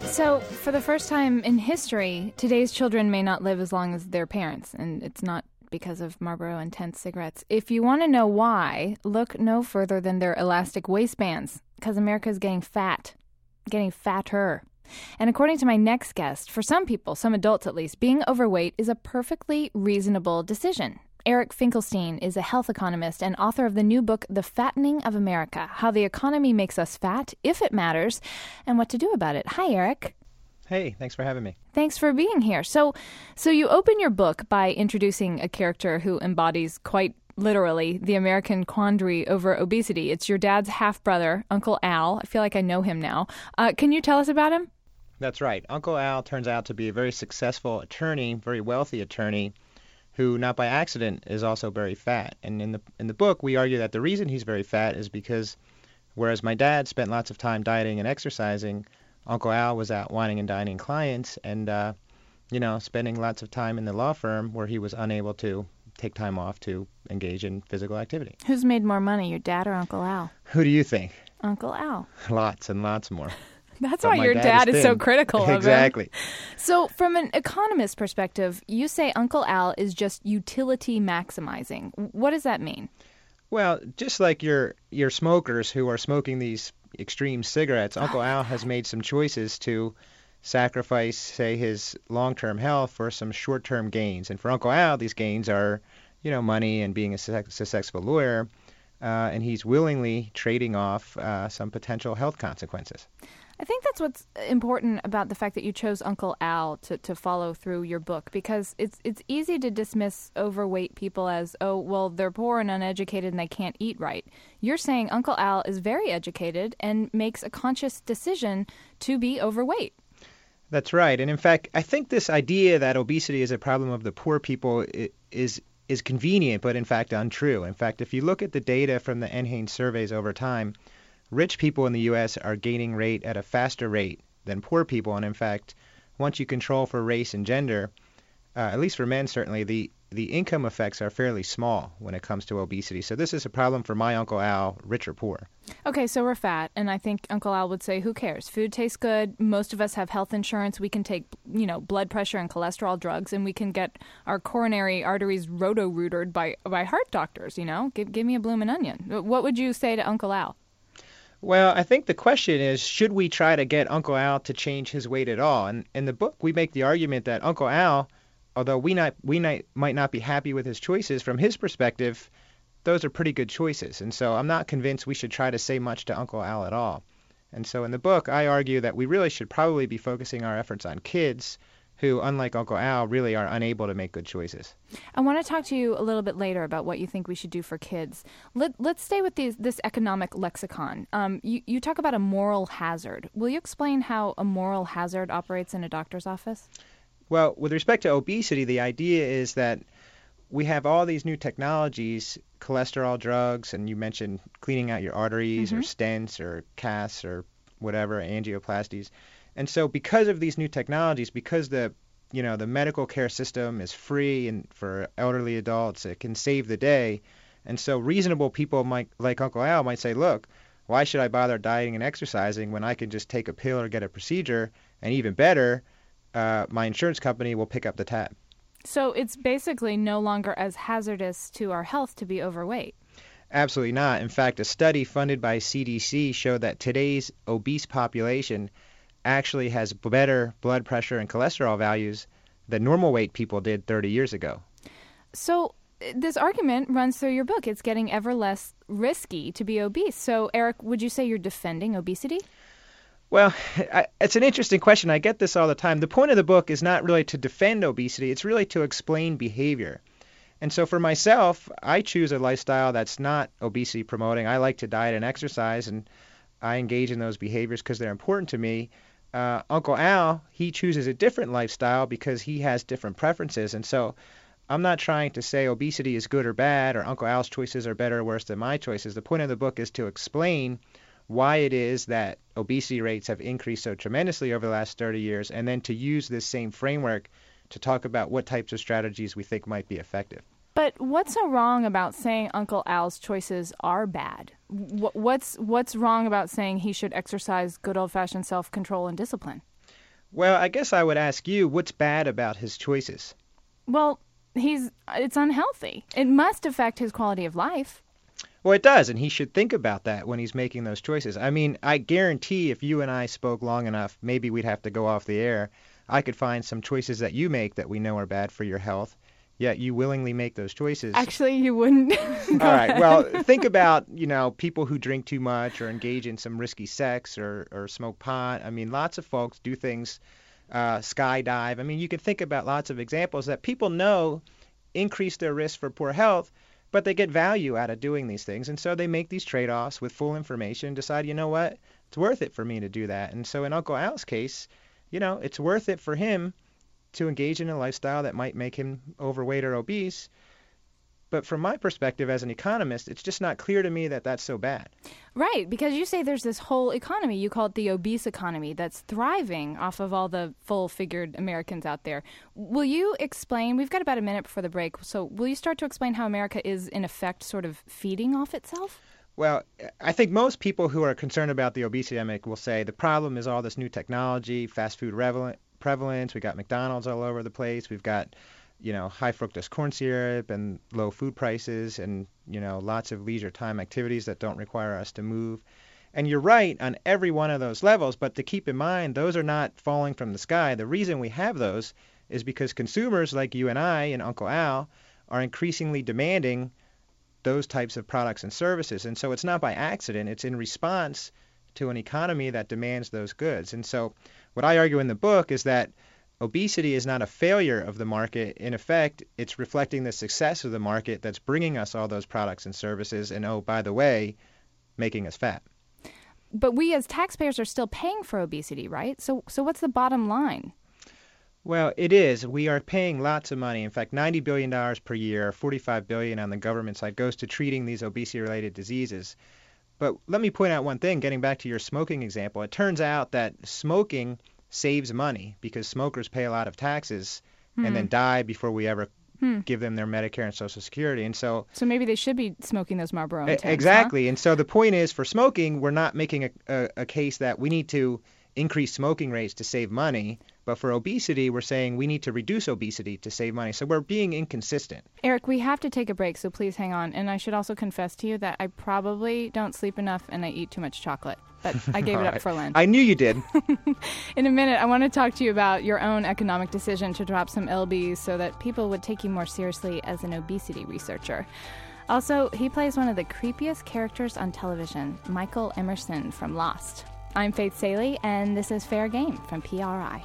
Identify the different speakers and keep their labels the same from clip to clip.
Speaker 1: So, for the first time in history, today's children may not live as long as their parents, and it's not because of Marlboro Intense cigarettes. If you want to know why, look no further than their elastic waistbands, because America is getting fat, getting fatter. And according to my next guest, for some people, some adults at least, being overweight is a perfectly reasonable decision. Eric Finkelstein is a health economist and author of the new book, The Fattening of America, How the Economy Makes Us Fat, If It Matters, and What to Do About It. Hi, Eric.
Speaker 2: Hey, thanks for having me.
Speaker 1: Thanks for being here. So you open your book by introducing a character who embodies quite literally the American quandary over obesity. It's your dad's half-brother, Uncle Al. I feel like I know him now. Can you tell us about him?
Speaker 2: That's right. Uncle Al turns out to be a very successful attorney, very wealthy attorney, who, not by accident, is also very fat. And in the book, we argue that the reason he's very fat is because, whereas my dad spent lots of time dieting and exercising, Uncle Al was out whining and dining clients and, spending lots of time in the law firm where he was unable to take time off to engage in physical activity.
Speaker 1: Who's made more money, your dad or Uncle Al?
Speaker 2: Who do you think?
Speaker 1: Uncle Al.
Speaker 2: Lots and lots more.
Speaker 1: That's why your dad is so critical of him.
Speaker 2: Exactly.
Speaker 1: So from an economist perspective, you say Uncle Al is just utility maximizing. What does that mean?
Speaker 2: Well, just like your smokers who are smoking these extreme cigarettes, Uncle Al has made some choices to sacrifice, say, his long-term health for some short-term gains. And for Uncle Al, these gains are, money and being a successful lawyer, and he's willingly trading off some potential health consequences.
Speaker 1: I think that's what's important about the fact that you chose Uncle Al to follow through your book, because it's easy to dismiss overweight people as, oh, well, they're poor and uneducated and they can't eat right. You're saying Uncle Al is very educated and makes a conscious decision to be overweight.
Speaker 2: That's right. And in fact, I think this idea that obesity is a problem of the poor people is convenient, but in fact untrue. In fact, if you look at the data from the NHANES surveys over time, rich people in the U.S. are gaining weight at a faster rate than poor people. And in fact, once you control for race and gender, at least for men certainly, the income effects are fairly small when it comes to obesity. So this is a problem for my Uncle Al, rich or poor.
Speaker 1: Okay, so we're fat, and I think Uncle Al would say, who cares? Food tastes good. Most of us have health insurance. We can take, blood pressure and cholesterol drugs, and we can get our coronary arteries roto-rooted by heart doctors, Give me a bloomin' onion. What would you say to Uncle Al?
Speaker 2: Well, I think the question is, should we try to get Uncle Al to change his weight at all? And in the book, we make the argument that Uncle Al, although we might not be happy with his choices, from his perspective, those are pretty good choices. And so I'm not convinced we should try to say much to Uncle Al at all. And so in the book, I argue that we really should probably be focusing our efforts on kids who, unlike Uncle Al, really are unable to make good choices.
Speaker 1: I want to talk to you a little bit later about what you think we should do for kids. Let's stay with this economic lexicon. You talk about a moral hazard. Will you explain how a moral hazard operates in a doctor's office?
Speaker 2: Well, with respect to obesity, the idea is that we have all these new technologies, cholesterol drugs, and you mentioned cleaning out your arteries or stents or casts or whatever, angioplasties. And so because of these new technologies, because the medical care system is free and for elderly adults, it can save the day. And so reasonable people like Uncle Al might say, look, why should I bother dieting and exercising when I can just take a pill or get a procedure? And even better, my insurance company will pick up the tab.
Speaker 1: So it's basically no longer as hazardous to our health to be overweight.
Speaker 2: Absolutely not. In fact, a study funded by CDC showed that today's obese population actually has better blood pressure and cholesterol values than normal weight people did 30 years ago.
Speaker 1: So this argument runs through your book. It's getting ever less risky to be obese. So, Eric, would you say you're defending obesity?
Speaker 2: Well, it's an interesting question. I get this all the time. The point of the book is not really to defend obesity. It's really to explain behavior. And so for myself, I choose a lifestyle that's not obesity promoting. I like to diet and exercise, and I engage in those behaviors because they're important to me. Uncle Al, he chooses a different lifestyle because he has different preferences. And so I'm not trying to say obesity is good or bad, or Uncle Al's choices are better or worse than my choices. The point of the book is to explain why it is that obesity rates have increased so tremendously over the last 30 years, and then to use this same framework to talk about what types of strategies we think might be effective.
Speaker 1: But what's so wrong about saying Uncle Al's choices are bad? What's wrong about saying he should exercise good old-fashioned self-control and discipline?
Speaker 2: Well, I guess I would ask you, what's bad about his choices?
Speaker 1: Well, it's unhealthy. It must affect his quality of life.
Speaker 2: Well, it does, and he should think about that when he's making those choices. I mean, I guarantee if you and I spoke long enough, maybe we'd have to go off the air. I could find some choices that you make that we know are bad for your health, yet you willingly make those choices.
Speaker 1: Actually, you wouldn't.
Speaker 2: All right. Well, think about, people who drink too much or engage in some risky sex or smoke pot. I mean, lots of folks do things, skydive. I mean, you can think about lots of examples that people know increase their risk for poor health, but they get value out of doing these things. And so they make these trade-offs with full information, decide, you know what, it's worth it for me to do that. And so in Uncle Al's case, it's worth it for him to engage in a lifestyle that might make him overweight or obese. But from my perspective as an economist, it's just not clear to me that that's so bad.
Speaker 1: Right, because you say there's this whole economy, you call it the obese economy, that's thriving off of all the full-figured Americans out there. Will you explain, we've got about a minute before the break, so will you start to explain how America is, in effect, sort of feeding off itself?
Speaker 2: Well, I think most people who are concerned about the obesity epidemic will say the problem is all this new technology, fast food prevalence, we got McDonald's all over the place, we've got high fructose corn syrup and low food prices and, lots of leisure time activities that don't require us to move. And you're right on every one of those levels, but to keep in mind, those are not falling from the sky. The reason we have those is because consumers like you and I and Uncle Al are increasingly demanding those types of products and services. And so it's not by accident. It's in response to an economy that demands those goods. And so what I argue in the book is that obesity is not a failure of the market. In effect, it's reflecting the success of the market that's bringing us all those products and services and, oh, by the way, making us fat.
Speaker 1: But we as taxpayers are still paying for obesity, right? So what's the bottom line?
Speaker 2: Well, it is. We are paying lots of money. In fact, $90 billion per year, $45 billion on the government side goes to treating these obesity-related diseases. But let me point out one thing, getting back to your smoking example. It turns out that smoking saves money because smokers pay a lot of taxes and then die before we ever give them their Medicare and Social Security. And so
Speaker 1: maybe they should be smoking those Marlboro Intense,
Speaker 2: exactly.
Speaker 1: Huh?
Speaker 2: And so the point is, for smoking, we're not making a case that we need to increase smoking rates to save money. But for obesity, we're saying we need to reduce obesity to save money. So we're being inconsistent.
Speaker 1: Eric, we have to take a break, so please hang on. And I should also confess to you that I probably don't sleep enough and I eat too much chocolate. But I gave it up for Lent.
Speaker 2: I knew you did.
Speaker 1: In a minute, I want to talk to you about your own economic decision to drop some lbs so that people would take you more seriously as an obesity researcher. Also, he plays one of the creepiest characters on television, Michael Emerson from Lost. I'm Faith Salie, and this is Fair Game from PRI.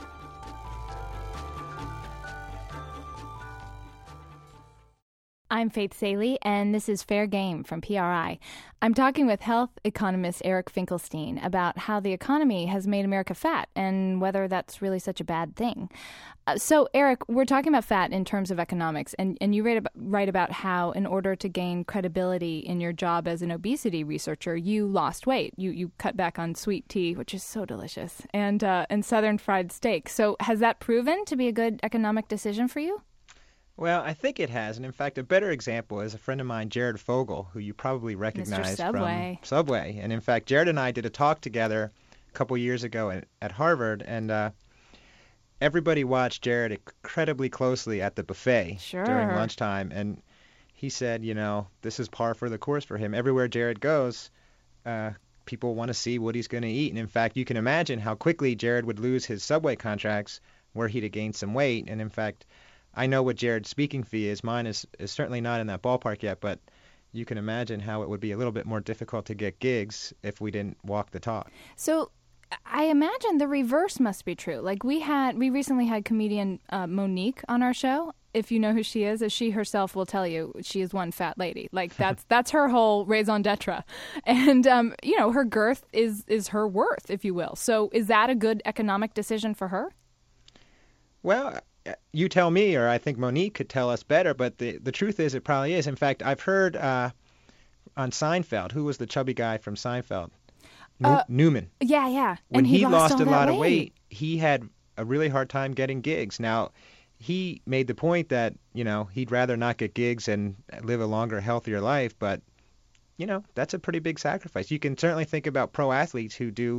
Speaker 1: I'm Faith Salie, and this is Fair Game from PRI. I'm talking with health economist Eric Finkelstein about how the economy has made America fat and whether that's really such a bad thing. So, Eric, we're talking about fat in terms of economics, and you write about how in order to gain credibility in your job as an obesity researcher, you lost weight. You cut back on sweet tea, which is so delicious, and Southern fried steak. So has that proven to be a good economic decision for you?
Speaker 2: Well, I think it has. And in fact, a better example is a friend of mine, Jared Fogle, who you probably recognize from Subway. And in fact, Jared and I did a talk together a couple years ago at Harvard, and everybody watched Jared incredibly closely at the buffet during lunchtime. And he said, this is par for the course for him. Everywhere Jared goes, people want to see what he's going to eat. And in fact, you can imagine how quickly Jared would lose his Subway contracts were he to gain some weight. And in fact, I know what Jared's speaking fee is. Mine is certainly not in that ballpark yet, but you can imagine how it would be a little bit more difficult to get gigs if we didn't walk the talk.
Speaker 1: So I imagine the reverse must be true. Like we recently had comedian Monique on our show. If you know who she is, as she herself will tell you, she is one fat lady. Like that's her whole raison d'etre. And, her girth is her worth, if you will. So is that a good economic decision for her?
Speaker 2: Well, you tell me, or I think Monique could tell us better, but the truth is it probably is. In fact, I've heard on Seinfeld, who was the chubby guy from Seinfeld? Newman.
Speaker 1: Yeah.
Speaker 2: When he lost a lot of
Speaker 1: weight,
Speaker 2: he had a really hard time getting gigs. Now, he made the point that, he'd rather not get gigs and live a longer, healthier life, but, that's a pretty big sacrifice. You can certainly think about pro athletes who do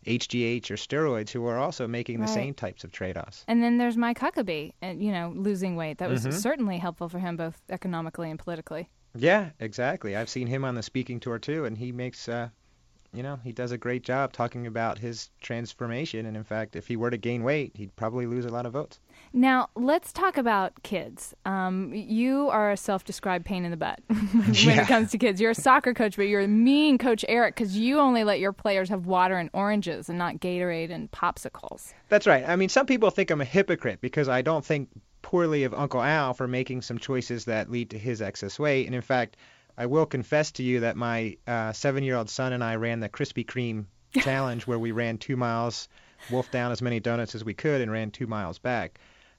Speaker 2: HGH or steroids who are also making the same types of trade-offs.
Speaker 1: And then there's Mike Huckabee, losing weight. That was certainly helpful for him both economically and politically.
Speaker 2: Yeah, exactly. I've seen him on the speaking tour too, and he makes he does a great job talking about his transformation. And in fact, if he were to gain weight, he'd probably lose a lot of votes.
Speaker 1: Now, let's talk about kids. You are a self-described pain in the butt when it comes to kids. You're a soccer coach, but you're a mean coach, Eric, because you only let your players have water and oranges and not Gatorade and popsicles.
Speaker 2: That's right. I mean, some people think I'm a hypocrite because I don't think poorly of Uncle Al for making some choices that lead to his excess weight. And in fact, I will confess to you that my 7-year-old son and I ran the Krispy Kreme challenge where we ran 2 miles, wolfed down as many donuts as we could, and ran 2 miles back.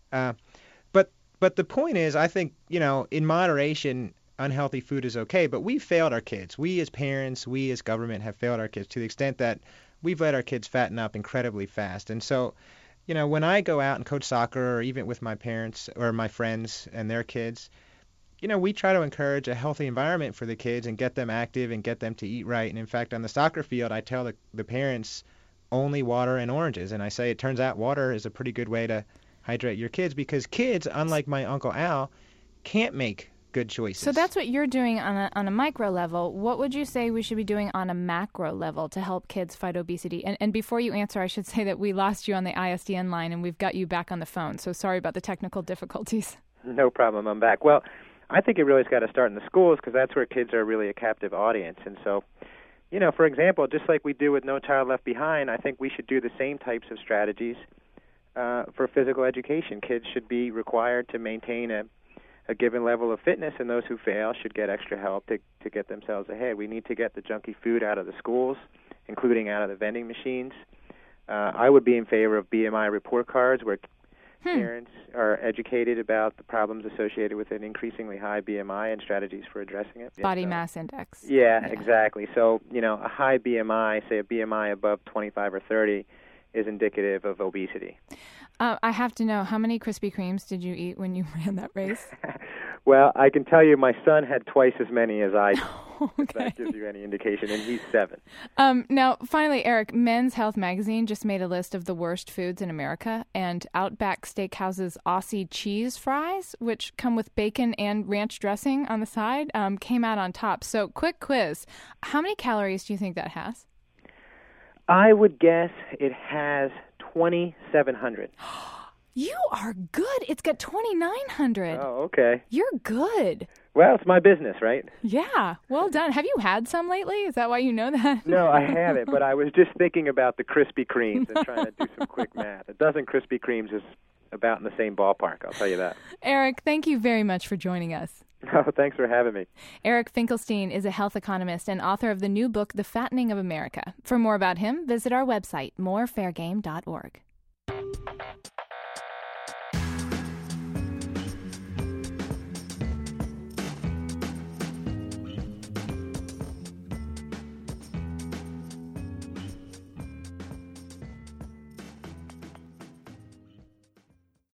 Speaker 2: But the point is, I think, in moderation, unhealthy food is okay, but we've failed our kids. We as parents, we as government have failed our kids to the extent that we've let our kids fatten up incredibly fast. And so, when I go out and coach soccer or even with my parents or my friends and their kids, we try to encourage a healthy environment for the kids and get them active and get them to eat right. And in fact, on the soccer field, I tell the parents only water and oranges. And I say it turns out water is a pretty good way to hydrate your kids because kids, unlike my Uncle Al, can't make good choices.
Speaker 1: So that's what you're doing on a micro level. What would you say we should be doing on a macro level to help kids fight obesity? And before you answer, I should say that we lost you on the ISDN line and we've got you back on the phone. So sorry about the technical difficulties.
Speaker 3: No problem. I'm back. Well, I think it really's got to start in the schools because that's where kids are really a captive audience. And so, for example, just like we do with No Child Left Behind, I think we should do the same types of strategies for physical education. Kids should be required to maintain a given level of fitness, and those who fail should get extra help to get themselves ahead. We need to get the junky food out of the schools, including out of the vending machines. I would be in favor of BMI report cards where parents are educated about the problems associated with an increasingly high BMI and strategies for addressing it.
Speaker 1: Body mass index.
Speaker 3: Yeah, exactly. So, a high BMI, say a BMI above 25 or 30, is indicative of obesity.
Speaker 1: I have to know, how many Krispy Kremes did you eat when you ran that race?
Speaker 3: Well, I can tell you my son had twice as many as I did.
Speaker 1: Okay.
Speaker 3: If that gives you any indication, and he's 7.
Speaker 1: Now, finally, Eric, Men's Health Magazine just made a list of the worst foods in America, and Outback Steakhouse's Aussie cheese fries, which come with bacon and ranch dressing on the side, came out on top. So, quick quiz. How many calories do you think that has?
Speaker 3: I would guess it has 2,700.
Speaker 1: You are good. It's got 2,900.
Speaker 3: Oh, okay.
Speaker 1: You're good.
Speaker 3: Well, it's my business, right?
Speaker 1: Yeah. Well done. Have you had some lately? Is that why you know that?
Speaker 3: No, I haven't, but I was just thinking about the Krispy Kremes and trying to do some quick math. A dozen Krispy Kremes is about in the same ballpark, I'll tell you that.
Speaker 1: Eric, thank you very much for joining us.
Speaker 3: Oh, thanks for having me.
Speaker 1: Eric Finkelstein is a health economist and author of the new book, The Fattening of America. For more about him, visit our website, morefairgame.org.